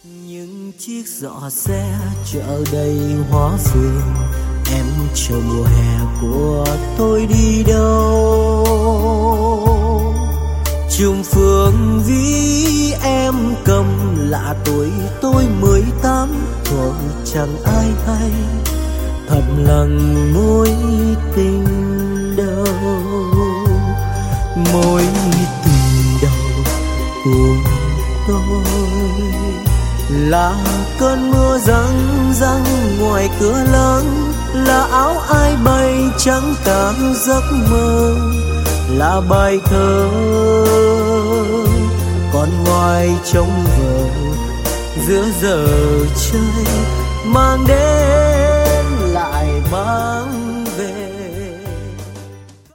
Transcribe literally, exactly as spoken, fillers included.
những chiếc giỏ xe chở đầy hoa phượng, em chờ mùa hè của tôi đi đâu. Chùm phượng ví em cầm lạ tuổi tôi mười tám, thuở chẳng ai hay thầm lặng mối tình đầu, mối tình đầu của tôi là cơn mưa răng răng ngoài cửa lớn, là áo ai bay trắng cả giấc mơ, là bài thơ con ngoài trông vợ giữa giờ chơi mang đến lại mang